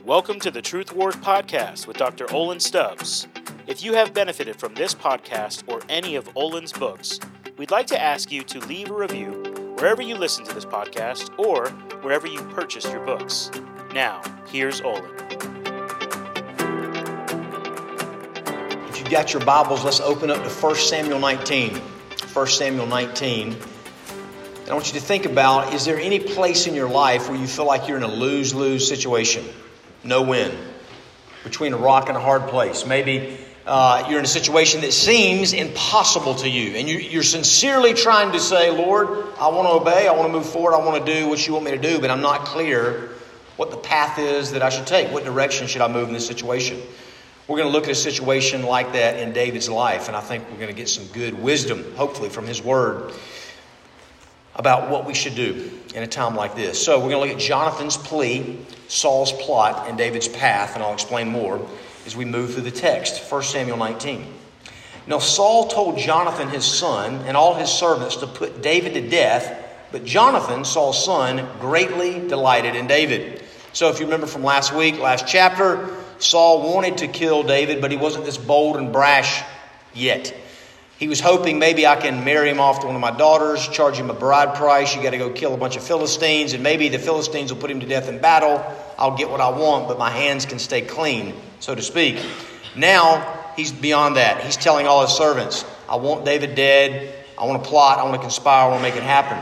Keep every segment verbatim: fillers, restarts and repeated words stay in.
Welcome to the Truth Wars podcast with Doctor Olin Stubbs. If you have benefited from this podcast or any of Olin's books, we'd like to ask you to leave a review wherever you listen to this podcast or wherever you purchased your books. Now, here's Olin. If you've got your Bibles, let's open up to First Samuel nineteen. First Samuel nineteen. And I want you to think about, is there any place in your life where you feel like you're in a lose-lose situation? No win. Between a rock and a hard place. Maybe uh, you're in a situation that seems impossible to you. And you, you're sincerely trying to say, Lord, I want to obey. I want to move forward. I want to do what you want me to do. But I'm not clear what the path is that I should take. What direction should I move in this situation? We're going to look at a situation like that in David's life. And I think we're going to get some good wisdom, hopefully, from his word about what we should do in a time like this. So we're going to look at Jonathan's plea, Saul's plot, and David's path, and I'll explain more as we move through the text. First Samuel nineteen. Now Saul told Jonathan his son and all his servants to put David to death, but Jonathan, Saul's son, greatly delighted in David. So if you remember from last week, last chapter, Saul wanted to kill David, but he wasn't this bold and brash yet. He was hoping maybe I can marry him off to one of my daughters, charge him a bride price. You got to go kill a bunch of Philistines, and maybe the Philistines will put him to death in battle. I'll get what I want, but my hands can stay clean, so to speak. Now, he's beyond that. He's telling all his servants, I want David dead. I want to plot. I want to conspire. I want to make it happen.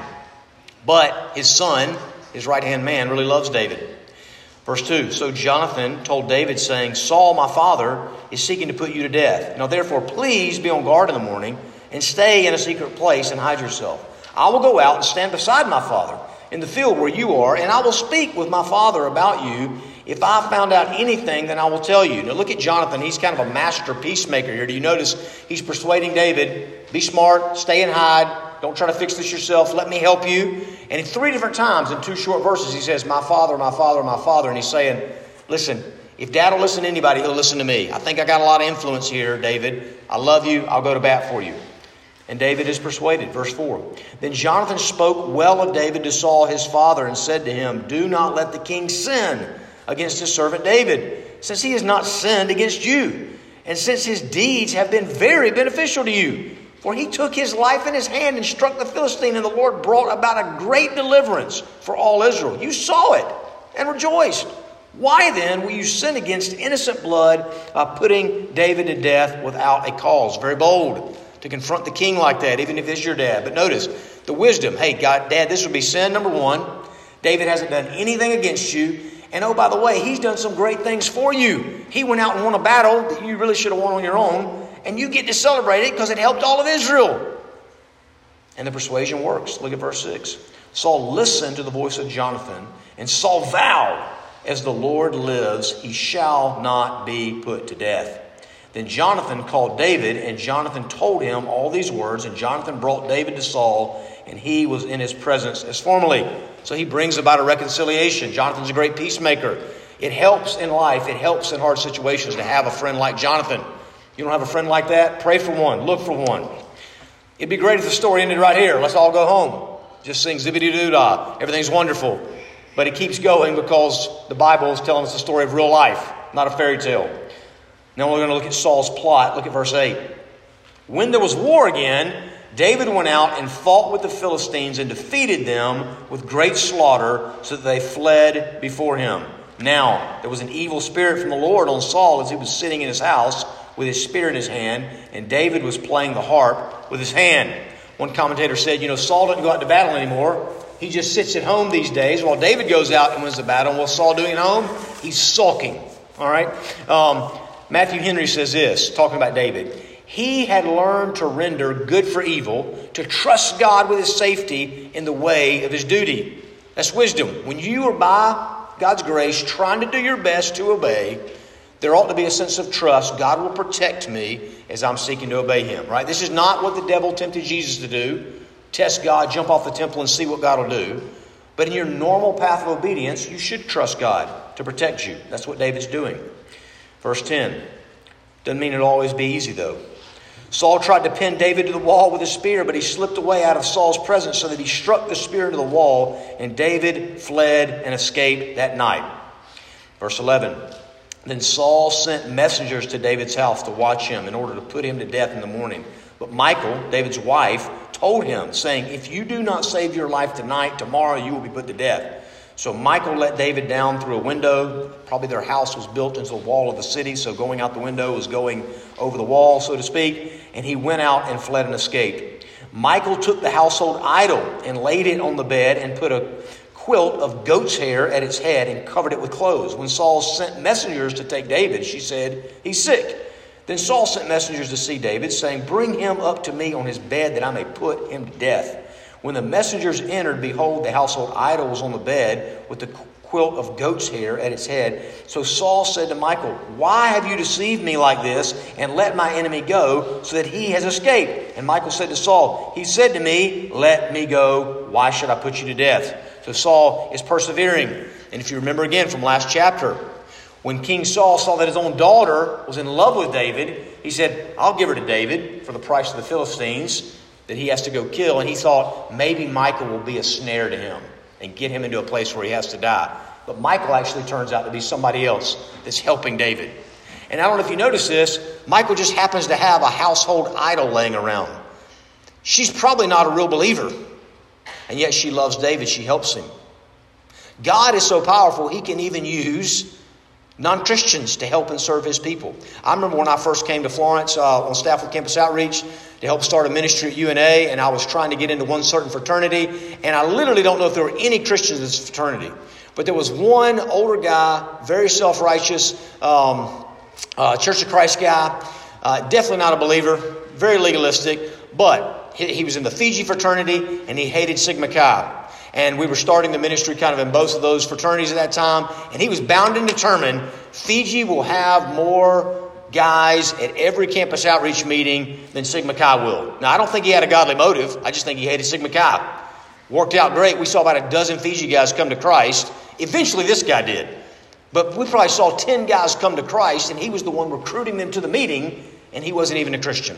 But his son, his right-hand man, really loves David. Verse two, so Jonathan told David, saying, Saul, my father, is seeking to put you to death. Now therefore, please be on guard in the morning and stay in a secret place and hide yourself. I will go out and stand beside my father in the field where you are, and I will speak with my father about you. If I found out anything, then I will tell you. Now look at Jonathan. He's kind of a master peacemaker here. Do you notice he's persuading David, be smart, stay and hide. Don't try to fix this yourself. Let me help you. And in three different times in two short verses, he says, my father, my father, my father. And he's saying, listen, if Dad will listen to anybody, he'll listen to me. I think I got a lot of influence here, David. I love you. I'll go to bat for you. And David is persuaded. Verse four. Then Jonathan spoke well of David to Saul, his father, and said to him, do not let the king sin against his servant David, since he has not sinned against you, and since his deeds have been very beneficial to you. For he took his life in his hand and struck the Philistine, and the Lord brought about a great deliverance for all Israel. You saw it and rejoiced. Why then will you sin against innocent blood by putting David to death without a cause? Very bold to confront the king like that, even if it's your dad. But notice the wisdom. Hey, God, Dad, this would be sin number one. David hasn't done anything against you. And oh, by the way, he's done some great things for you. He went out and won a battle that you really should have won on your own. And you get to celebrate it because it helped all of Israel. And the persuasion works. Look at verse six. Saul listened to the voice of Jonathan, and Saul vowed, as the Lord lives, he shall not be put to death. Then Jonathan called David, and Jonathan told him all these words. And Jonathan brought David to Saul, and he was in his presence as formerly. So he brings about a reconciliation. Jonathan's a great peacemaker. It helps in life. It helps in hard situations to have a friend like Jonathan. You don't have a friend like that? Pray for one. Look for one. It'd be great if the story ended right here. Let's all go home. Just sing zippity-doo-dah. Everything's wonderful. But it keeps going because the Bible is telling us the story of real life, not a fairy tale. Now we're going to look at Saul's plot. Look at verse eight. When there was war again, David went out and fought with the Philistines and defeated them with great slaughter, so that they fled before him. Now there was an evil spirit from the Lord on Saul as he was sitting in his house with his spear in his hand, and David was playing the harp with his hand. One commentator said, you know, Saul doesn't go out to battle anymore. He just sits at home these days while David goes out and wins the battle. And what's Saul doing at home? He's sulking. All right. Um, Matthew Henry says this, talking about David. He had learned to render good for evil, to trust God with his safety in the way of his duty. That's wisdom. When you are by God's grace trying to do your best to obey, there ought to be a sense of trust. God will protect me as I'm seeking to obey him, right? This is not what the devil tempted Jesus to do. Test God, jump off the temple and see what God will do. But in your normal path of obedience, you should trust God to protect you. That's what David's doing. Verse ten. Doesn't mean it'll always be easy though. Saul tried to pin David to the wall with a spear, but he slipped away out of Saul's presence so that he struck the spear into the wall, and David fled and escaped that night. Verse eleven. Then Saul sent messengers to David's house to watch him in order to put him to death in the morning. But Michal, David's wife, told him, saying, if you do not save your life tonight, tomorrow you will be put to death. So Michal let David down through a window. Probably their house was built into the wall of the city, so going out the window was going over the wall, so to speak. And he went out and fled and escaped. Michal took the household idol and laid it on the bed and put a quilt of goat's hair at its head and covered it with clothes. When Saul sent messengers to take David, she said, he's sick. Then Saul sent messengers to see David, saying, bring him up to me on his bed that I may put him to death. When the messengers entered, behold, the household idol was on the bed with the quilt of goat's hair at its head. So Saul said to Michal, why have you deceived me like this and let my enemy go so that he has escaped? And Michal said to Saul, he said to me, let me go. Why should I put you to death? So Saul is persevering. And if you remember again from last chapter, when King Saul saw that his own daughter was in love with David, he said, I'll give her to David for the price of the Philistines that he has to go kill. And he thought maybe Michal will be a snare to him and get him into a place where he has to die. But Michal actually turns out to be somebody else that's helping David. And I don't know if you notice this, Michal just happens to have a household idol laying around. She's probably not a real believer. And yet she loves David. She helps him. God is so powerful, he can even use non-Christians to help and serve his people. I remember when I first came to Florence uh, on staff with Campus Outreach to help start a ministry at U N A, and I was trying to get into one certain fraternity, and I literally don't know if there were any Christians in this fraternity. But there was one older guy, very self-righteous, um, uh, Church of Christ guy, uh, definitely not a believer, very legalistic, but he, he was in the Fiji fraternity, and he hated Sigma Chi. And we were starting the ministry kind of in both of those fraternities at that time. And he was bound and determined, Fiji will have more guys at every campus outreach meeting than Sigma Chi will. Now, I don't think he had a godly motive. I just think he hated Sigma Chi. Worked out great. We saw about a dozen Fiji guys come to Christ. Eventually, this guy did. But we probably saw ten guys come to Christ, and he was the one recruiting them to the meeting, and he wasn't even a Christian.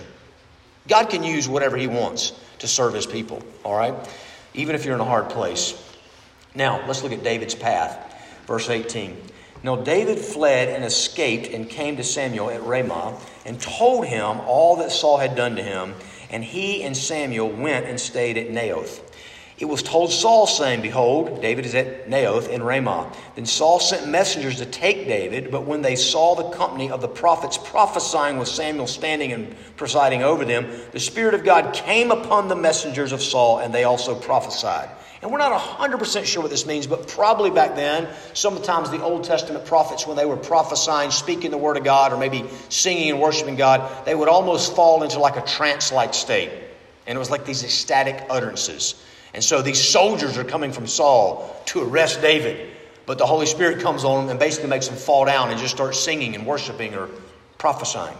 God can use whatever he wants to serve his people, all right? Even if you're in a hard place. Now, let's look at David's path. Verse eighteen. Now David fled and escaped and came to Samuel at Ramah and told him all that Saul had done to him. And he and Samuel went and stayed at Naioth. It was told Saul, saying, behold, David is at Naioth in Ramah. Then Saul sent messengers to take David, but when they saw the company of the prophets prophesying with Samuel standing and presiding over them, the Spirit of God came upon the messengers of Saul, and they also prophesied. And we're not one hundred percent sure what this means, but probably back then, sometimes the Old Testament prophets, when they were prophesying, speaking the word of God, or maybe singing and worshiping God, they would almost fall into like a trance-like state. And it was like these ecstatic utterances. And so these soldiers are coming from Saul to arrest David. But the Holy Spirit comes on them and basically makes them fall down and just start singing and worshiping or prophesying.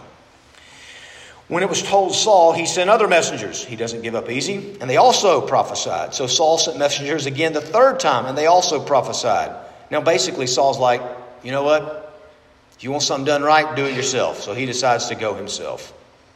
When it was told Saul, he sent other messengers. He doesn't give up easy. And they also prophesied. So Saul sent messengers again the third time, and they also prophesied. Now basically Saul's like, you know what? If you want something done right, do it yourself. So he decides to go himself.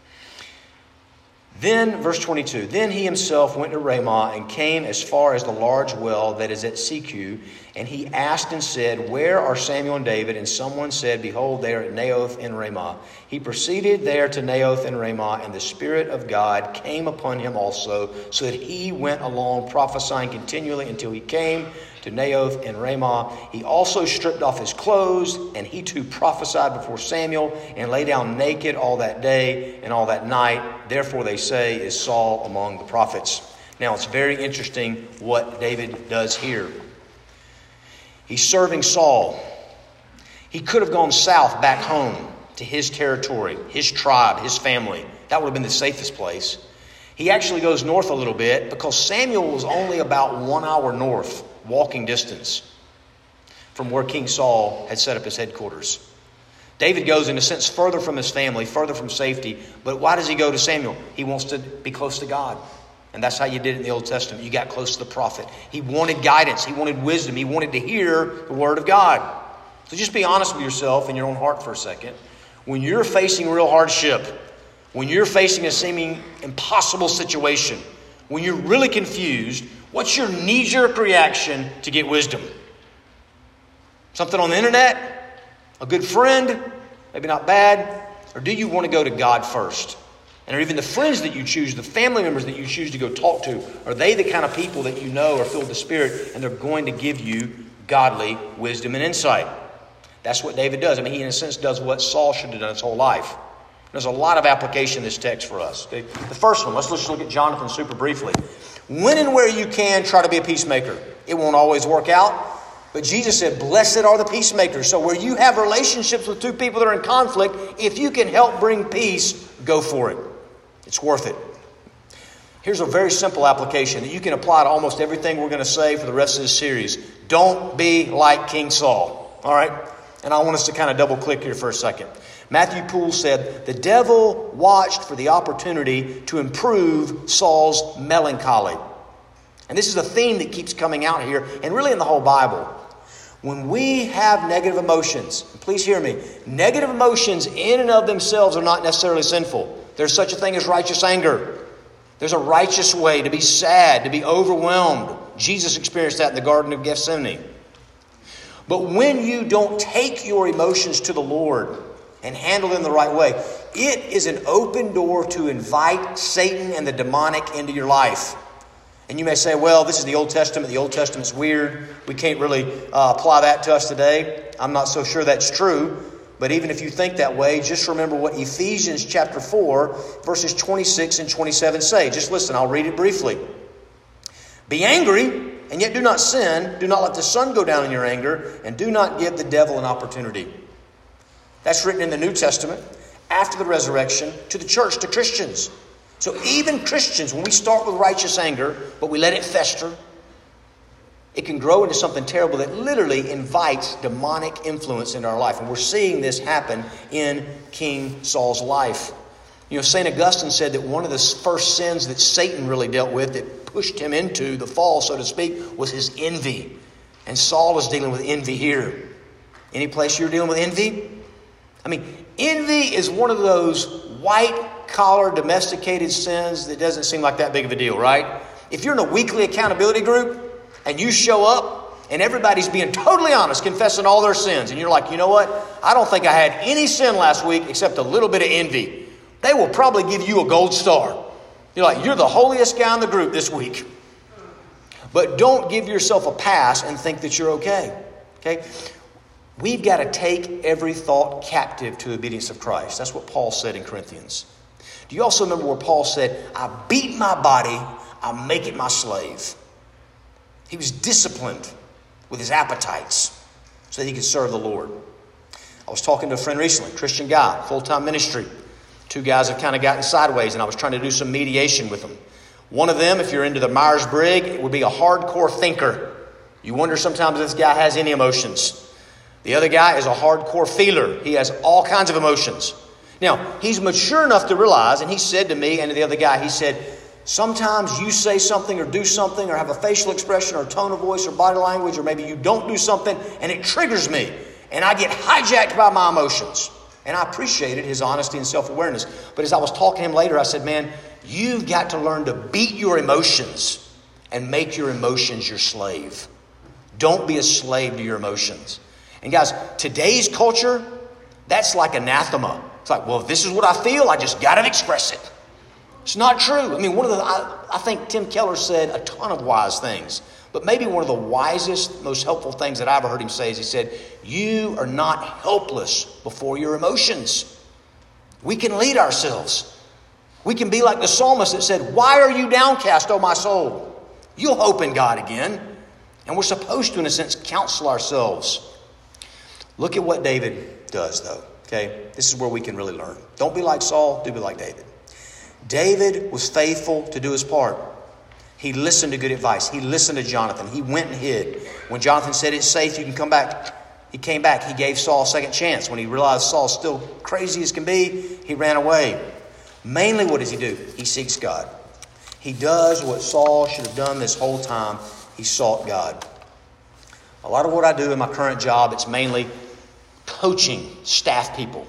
Then, verse twenty-two, then he himself went to Ramah and came as far as the large well that is at Seku. And he asked and said, where are Samuel and David? And someone said, behold, they are at Naioth in Ramah. He proceeded there to Naioth in Ramah, and the Spirit of God came upon him also, so that he went along prophesying continually until he came to Naioth in Ramah. He also stripped off his clothes, and he too prophesied before Samuel, and lay down naked all that day and all that night. Therefore, they say, is Saul among the prophets. Now, it's very interesting what David does here. He's serving Saul. He could have gone south back home to his territory, his tribe, his family. That would have been the safest place. He actually goes north a little bit because Samuel was only about one hour north, walking distance, from where King Saul had set up his headquarters. David goes, in a sense, further from his family, further from safety. But why does he go to Samuel? He wants to be close to God. And that's how you did it in the Old Testament. You got close to the prophet. He wanted guidance. He wanted wisdom. He wanted to hear the word of God. So just be honest with yourself in your own heart for a second. When you're facing real hardship, when you're facing a seeming impossible situation, when you're really confused, what's your knee-jerk reaction to get wisdom? Something on the internet? A good friend? Maybe not bad? Or do you want to go to God first? And are even the friends that you choose, the family members that you choose to go talk to, are they the kind of people that you know are filled with the Spirit and they're going to give you godly wisdom and insight? That's what David does. I mean, he in a sense does what Saul should have done his whole life. There's a lot of application in this text for us. Okay? The first one, let's just look at Jonathan super briefly. When and where you can, try to be a peacemaker. It won't always work out. But Jesus said, blessed are the peacemakers. So where you have relationships with two people that are in conflict, if you can help bring peace, go for it. It's worth it. Here's a very simple application that you can apply to almost everything we're going to say for the rest of this series. Don't be like King Saul. All right? And I want us to kind of double click here for a second. Matthew Poole said, the devil watched for the opportunity to improve Saul's melancholy. And this is a theme that keeps coming out here and really in the whole Bible. When we have negative emotions, please hear me, negative emotions in and of themselves are not necessarily sinful. There's such a thing as righteous anger. There's a righteous way to be sad, to be overwhelmed. Jesus experienced that in the Garden of Gethsemane. But when you don't take your emotions to the Lord and handle them the right way, it is an open door to invite Satan and the demonic into your life. And you may say, well, this is the Old Testament. The Old Testament's weird. We can't really uh, apply that to us today. I'm not so sure that's true. But even if you think that way, just remember what Ephesians chapter four, verses twenty-six and twenty-seven say. Just listen, I'll read it briefly. Be angry, and yet do not sin. Do not let the sun go down in your anger, and do not give the devil an opportunity. That's written in the New Testament after the resurrection to the church, to Christians. So even Christians, when we start with righteous anger, but we let it fester, it can grow into something terrible that literally invites demonic influence into our life. And we're seeing this happen in King Saul's life. You know, Saint Augustine said that one of the first sins that Satan really dealt with, that pushed him into the fall, so to speak, was his envy. And Saul is dealing with envy here. Any place you're dealing with envy? I mean, envy is one of those white-collar, domesticated sins that doesn't seem like that big of a deal, right? If you're in a weekly accountability group and you show up and everybody's being totally honest, confessing all their sins, and you're like, you know what? I don't think I had any sin last week except a little bit of envy. They will probably give you a gold star. You're like, you're the holiest guy in the group this week. But don't give yourself a pass and think that you're okay. Okay? We've got to take every thought captive to the obedience of Christ. That's what Paul said in Corinthians. Do you also remember where Paul said, I beat my body, I make it my slave. He was disciplined with his appetites so that he could serve the Lord. I was talking to a friend recently, Christian guy, full-time ministry. Two guys have kind of gotten sideways, and I was trying to do some mediation with them. One of them, if you're into the Myers-Briggs, would be a hardcore thinker. You wonder sometimes if this guy has any emotions. The other guy is a hardcore feeler. He has all kinds of emotions. Now, he's mature enough to realize, and he said to me and to the other guy, he said, sometimes you say something or do something or have a facial expression or a tone of voice or body language, or maybe you don't do something, and it triggers me, and I get hijacked by my emotions. And I appreciated his honesty and self-awareness. But as I was talking to him later, I said, man, you've got to learn to beat your emotions and make your emotions your slave. Don't be a slave to your emotions. And guys, today's culture, that's like anathema. It's like, well, if this is what I feel, I just got to express it. It's not true. I mean, one of the, I, I think Tim Keller said a ton of wise things. But maybe one of the wisest, most helpful things that I ever heard him say is he said, you are not helpless before your emotions. We can lead ourselves. We can be like the psalmist that said, why are you downcast, O my soul? You'll hope in God again. And we're supposed to, in a sense, counsel ourselves. Look at what David does, though. Okay, this is where we can really learn. Don't be like Saul, do be like David. David was faithful to do his part. He listened to good advice. He listened to Jonathan. He went and hid. When Jonathan said it's safe, you can come back, he came back. He gave Saul a second chance. When he realized Saul's still crazy as can be, he ran away. Mainly, what does he do? He seeks God. He does what Saul should have done this whole time. He sought God. A lot of what I do in my current job, it's mainly coaching staff people.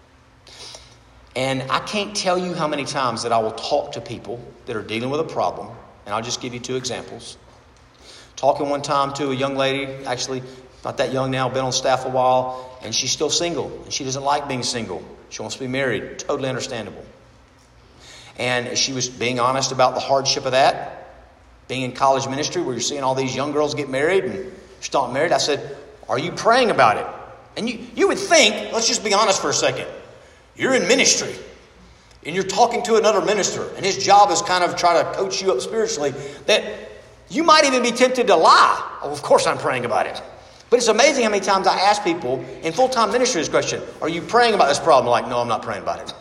And I can't tell you how many times that I will talk to people that are dealing with a problem. And I'll just give you two examples. Talking one time to a young lady, actually not that young now, been on staff a while, and she's still single. And she doesn't like being single. She wants to be married. Totally understandable. And she was being honest about the hardship of that. Being in college ministry where you're seeing all these young girls get married and she's not married. I said, are you praying about it? And you, you would think, let's just be honest for a second. You're in ministry and you're talking to another minister and his job is kind of try to coach you up spiritually, that you might even be tempted to lie. Oh, of course I'm praying about it. But it's amazing how many times I ask people in full-time ministry this question, are you praying about this problem? Like, no, I'm not praying about it.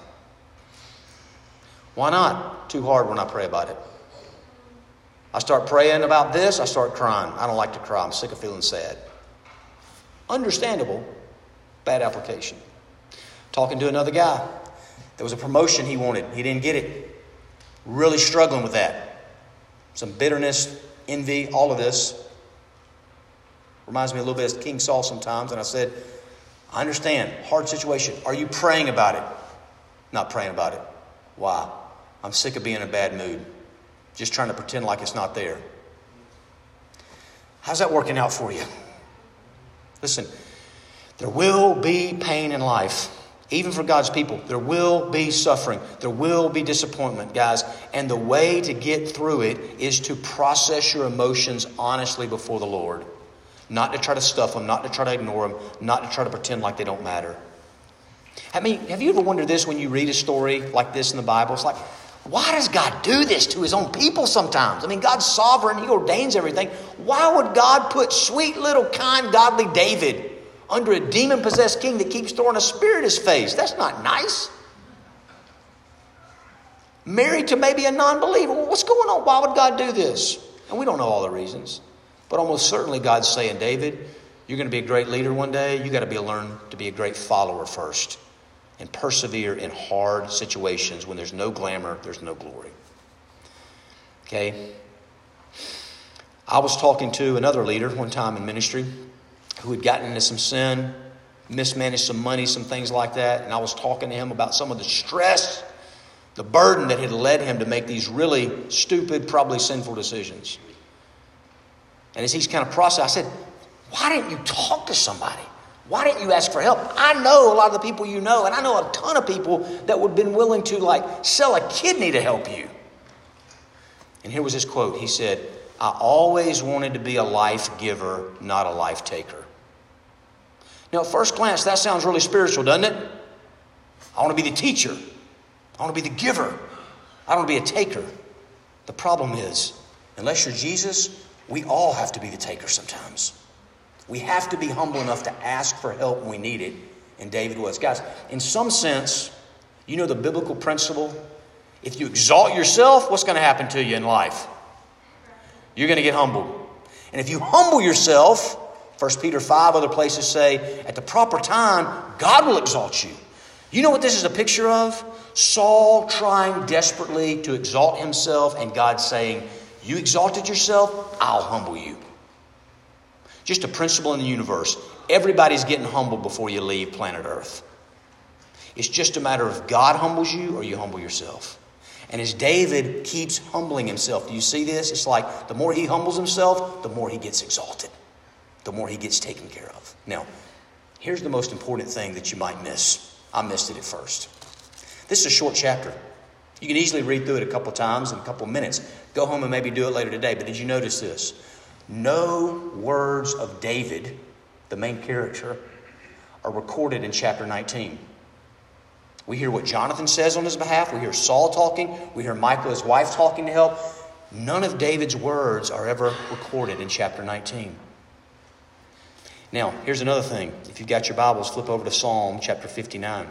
Why not? Too hard when I pray about it. I start praying about this, I start crying. I don't like to cry. I'm sick of feeling sad. Understandable, bad application. Talking to another guy. There was a promotion he wanted. He didn't get it. Really struggling with that. Some bitterness, envy, all of this. Reminds me a little bit of King Saul sometimes. And I said, I understand. Hard situation. Are you praying about it? Not praying about it. Why? I'm sick of being in a bad mood. Just trying to pretend like it's not there. How's that working out for you? Listen, there will be pain in life. Even for God's people, there will be suffering. There will be disappointment, guys. And the way to get through it is to process your emotions honestly before the Lord. Not to try to stuff them, not to try to ignore them, not to try to pretend like they don't matter. I mean, have you ever wondered this when you read a story like this in the Bible? It's like, why does God do this to his own people sometimes? I mean, God's sovereign. He ordains everything. Why would God put sweet little kind godly David under a demon-possessed king that keeps throwing a spear at his face? That's not nice. Married to maybe a non-believer. Well, what's going on? Why would God do this? And we don't know all the reasons. But almost certainly God's saying, David, you're going to be a great leader one day. You got to be learn to be a great follower first. And persevere in hard situations. When there's no glamour, there's no glory. Okay? I was talking to another leader one time in ministry who had gotten into some sin, mismanaged some money, some things like that. And I was talking to him about some of the stress, the burden that had led him to make these really stupid, probably sinful decisions. And as he's kind of processing, I said, why didn't you talk to somebody? Why didn't you ask for help? I know a lot of the people you know, and I know a ton of people that would have been willing to like sell a kidney to help you. And here was his quote. He said, I always wanted to be a life giver, not a life taker. Now, at first glance, that sounds really spiritual, doesn't it? I want to be the teacher. I want to be the giver. I don't want to be a taker. The problem is, unless you're Jesus, we all have to be the taker sometimes. We have to be humble enough to ask for help when we need it. And David was. Guys, in some sense, you know the biblical principle? If you exalt yourself, what's going to happen to you in life? You're going to get humbled. And if you humble yourself, First Peter five, other places say, at the proper time, God will exalt you. You know what this is a picture of? Saul trying desperately to exalt himself and God saying, you exalted yourself, I'll humble you. Just a principle in the universe. Everybody's getting humbled before you leave planet Earth. It's just a matter of God humbles you or you humble yourself. And as David keeps humbling himself, do you see this? It's like the more he humbles himself, the more he gets exalted. The more he gets taken care of. Now, here's the most important thing that you might miss. I missed it at first. This is a short chapter. You can easily read through it a couple times in a couple minutes. Go home and maybe do it later today. But did you notice this? No words of David, the main character, are recorded in chapter nineteen. We hear what Jonathan says on his behalf. We hear Saul talking. We hear Michal, his wife, talking to help. None of David's words are ever recorded in chapter nineteen. Now, here's another thing. If you've got your Bibles, flip over to Psalm chapter fifty-nine.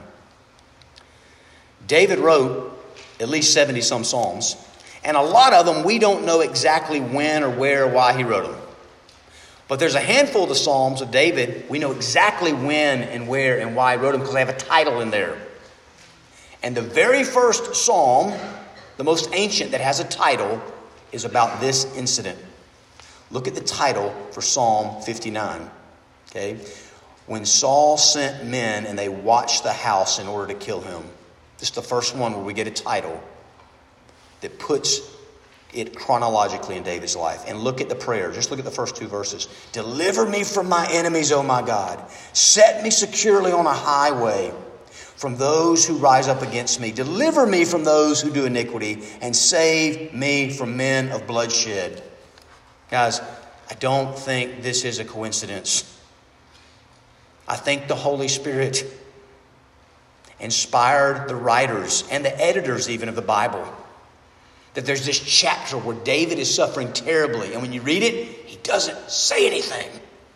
David wrote at least seventy some Psalms. And a lot of them, we don't know exactly when or where or why he wrote them. But there's a handful of the Psalms of David, we know exactly when and where and why he wrote them because they have a title in there. And the very first Psalm, the most ancient that has a title, is about this incident. Look at the title for Psalm fifty-nine. Okay? When Saul sent men and they watched the house in order to kill him. This is the first one where we get a title that puts it chronologically in David's life. And look at the prayer. Just look at the first two verses. Deliver me from my enemies, O my God. Set me securely on a highway from those who rise up against me. Deliver me from those who do iniquity and save me from men of bloodshed. Guys, I don't think this is a coincidence. I think the Holy Spirit inspired the writers and the editors even of the Bible. That there's this chapter where David is suffering terribly. And when you read it, he doesn't say anything.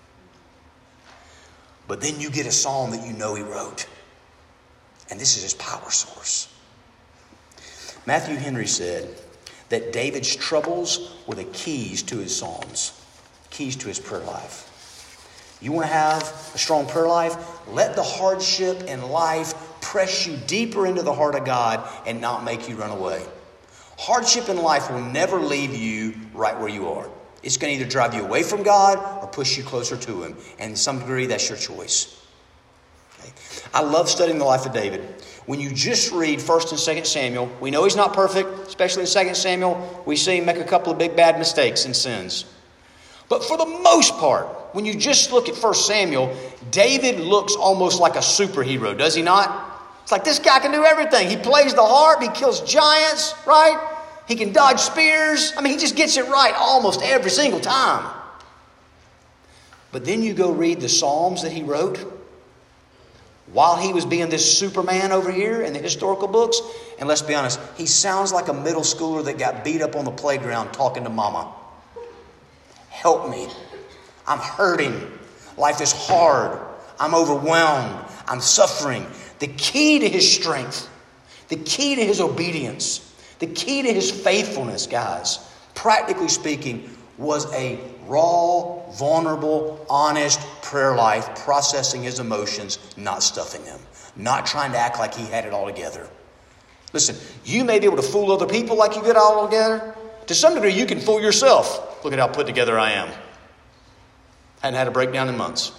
But then you get a psalm that you know he wrote. And this is his power source. Matthew Henry said that David's troubles were the keys to his psalms. Keys to his prayer life. You want to have a strong prayer life? Let the hardship in life press you deeper into the heart of God and not make you run away. Hardship in life will never leave you right where you are. It's going to either drive you away from God or push you closer to Him. And to some degree, that's your choice. Okay? I love studying the life of David. When you just read First and Second Samuel, we know he's not perfect, especially in Second Samuel. We see him make a couple of big bad mistakes and sins. But for the most part, when you just look at First Samuel, David looks almost like a superhero, does he not? It's like this guy can do everything. He plays the harp. He kills giants, right? He can dodge spears. I mean, he just gets it right almost every single time. But then you go read the Psalms that he wrote while he was being this Superman over here in the historical books. And let's be honest, he sounds like a middle schooler that got beat up on the playground talking to mama. Help me. I'm hurting. Life is hard. I'm overwhelmed. I'm suffering. The key to his strength, the key to his obedience, the key to his faithfulness, guys, practically speaking, was a raw, vulnerable, honest prayer life, processing his emotions, not stuffing them, not trying to act like he had it all together. Listen, you may be able to fool other people like you get it all together. To some degree, you can fool yourself. Look at how put together I am. Hadn't had a breakdown in months.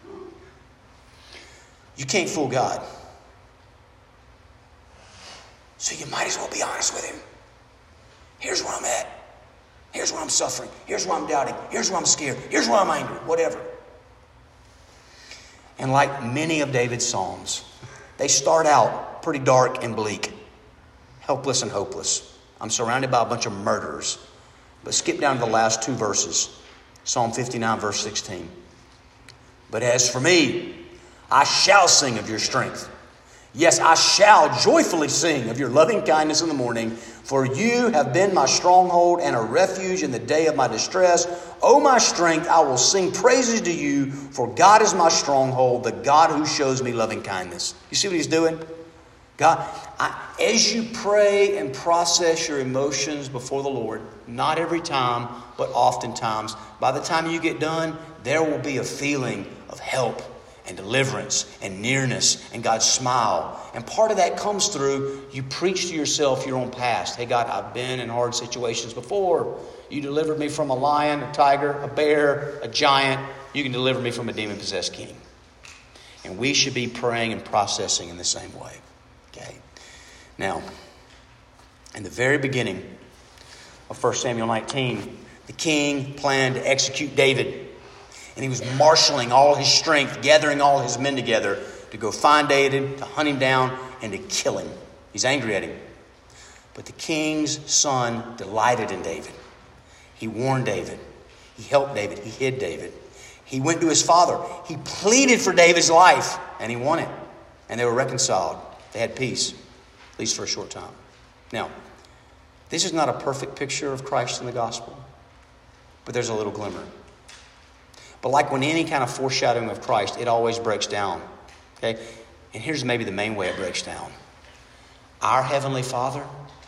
You can't fool God. So you might as well be honest with Him. Here's where I'm at. Here's where I'm suffering. Here's where I'm doubting. Here's where I'm scared. Here's where I'm angry. Whatever. And like many of David's Psalms, they start out pretty dark and bleak. Helpless and hopeless. I'm surrounded by a bunch of murderers. But skip down to the last two verses. Psalm fifty-nine, verse sixteen. But as for me, I shall sing of your strength. Yes, I shall joyfully sing of your loving kindness in the morning, for you have been my stronghold and a refuge in the day of my distress. O my strength, I will sing praises to you, for God is my stronghold, the God who shows me loving kindness. You see what he's doing? God, I, as you pray and process your emotions before the Lord, not every time, but oftentimes, by the time you get done, there will be a feeling of help and deliverance and nearness and God's smile. And part of that comes through you preach to yourself your own past. Hey, God, I've been in hard situations before. You delivered me from a lion, a tiger, a bear, a giant. You can deliver me from a demon-possessed king. And we should be praying and processing in the same way. Okay. Now, in the very beginning of First Samuel nineteen, the king planned to execute David. And he was marshaling all his strength, gathering all his men together to go find David, to hunt him down, and to kill him. He's angry at him. But the king's son delighted in David. He warned David. He helped David. He hid David. He went to his father. He pleaded for David's life, and he won it. And they were reconciled. They had peace, at least for a short time. Now, this is not a perfect picture of Christ in the gospel, but there's a little glimmer. But like when any kind of foreshadowing of Christ, it always breaks down. Okay? And here's maybe the main way it breaks down. Our Heavenly Father,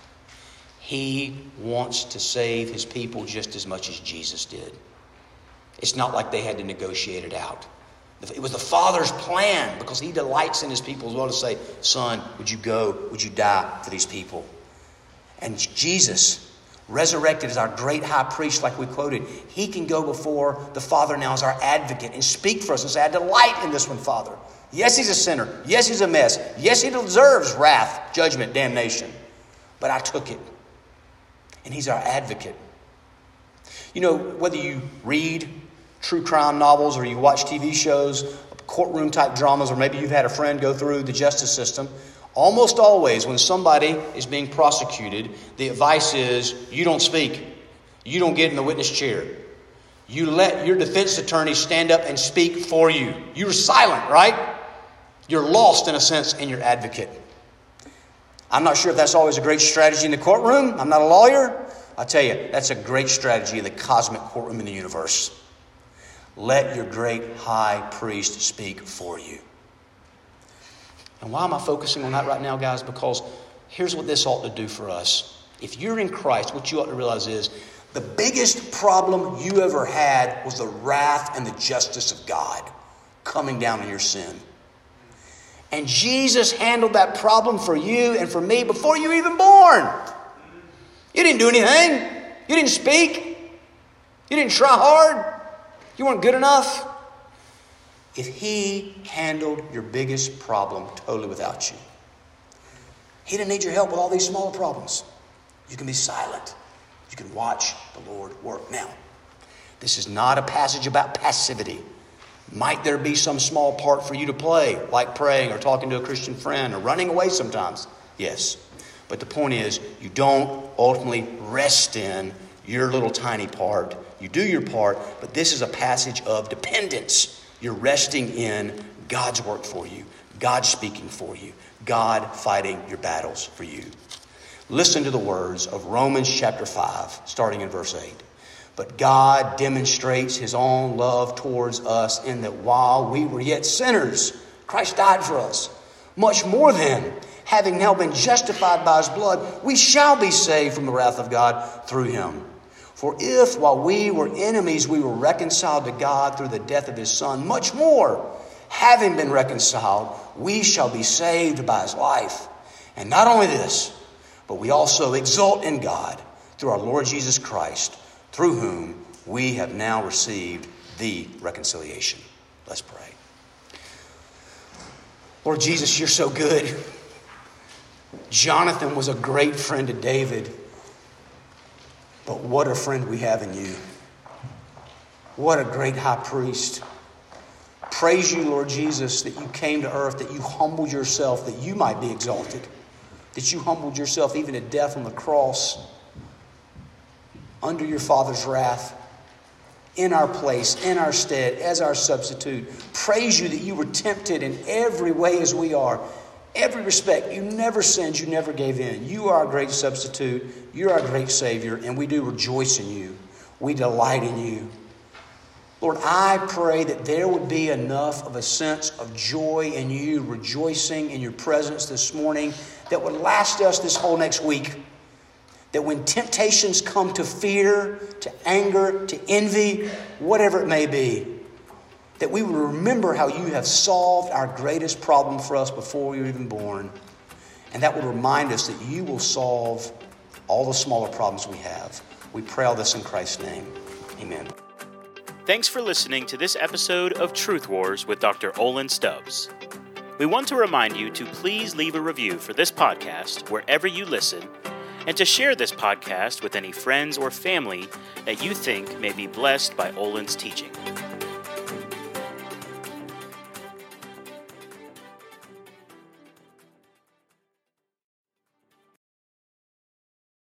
He wants to save His people just as much as Jesus did. It's not like they had to negotiate it out. It was the Father's plan because He delights in His people as well to say, Son, would you go? Would you die for these people? And Jesus, resurrected as our great high priest, like we quoted, He can go before the Father now as our advocate and speak for us and say, I delight in this one, Father. Yes, he's a sinner. Yes, he's a mess. Yes, he deserves wrath, judgment, damnation. But I took it. and he's our advocate. You know, whether you read true crime novels or you watch T V shows, courtroom type dramas, or maybe you've had a friend go through the justice system, almost always when somebody is being prosecuted, the advice is you don't speak. You don't get in the witness chair. You let your defense attorney stand up and speak for you. You're silent, right? You're lost in a sense in your advocate. I'm not sure if that's always a great strategy in the courtroom. I'm not a lawyer. I'll tell you, that's a great strategy in the cosmic courtroom in the universe. Let your great high priest speak for you. And why am I focusing on that right now, guys? Because here's what this ought to do for us. If you're in Christ, what you ought to realize is the biggest problem you ever had was the wrath and the justice of God coming down on your sin. And Jesus handled that problem for you and for me before you were even born. You didn't do anything. You didn't speak. You didn't try hard. You weren't good enough. If he handled your biggest problem totally without you, he didn't need your help with all these smaller problems. You can be silent. You can watch the Lord work. Now, this is not a passage about passivity. Might there be some small part for you to play, like praying or talking to a Christian friend or running away sometimes? Yes. But the point is, you don't ultimately rest in your little tiny part. You do your part, but this is a passage of dependence. You're resting in God's work for you, God speaking for you, God fighting your battles for you. Listen to the words of Romans chapter five, starting in verse eight. But God demonstrates his own love towards us in that while we were yet sinners, Christ died for us. Much more then, having now been justified by his blood, we shall be saved from the wrath of God through him. For if while we were enemies, we were reconciled to God through the death of his Son, much more, having been reconciled, we shall be saved by his life. And not only this, but we also exult in God through our Lord Jesus Christ, through whom we have now received the reconciliation. Let's pray. Lord Jesus, you're so good. Jonathan was a great friend to David. But what a friend we have in you. What a great high priest. Praise you, Lord Jesus, that you came to earth, that you humbled yourself, that you might be exalted. That you humbled yourself even to death on the cross, under your Father's wrath, in our place, in our stead, as our substitute. Praise you that you were tempted in every way as we are. Every respect, you never sinned, you never gave in. You are our great substitute, you're our great Savior, and we do rejoice in you. We delight in you. Lord, I pray that there would be enough of a sense of joy in you, rejoicing in your presence this morning, that would last us this whole next week. That when temptations come to fear, to anger, to envy, whatever it may be, that we would remember how you have solved our greatest problem for us before we were even born. And that would remind us that you will solve all the smaller problems we have. We pray all this in Christ's name. Amen. Thanks for listening to this episode of Truth Wars with Doctor Olin Stubbs. We want to remind you to please leave a review for this podcast wherever you listen, and to share this podcast with any friends or family that you think may be blessed by Olin's teaching.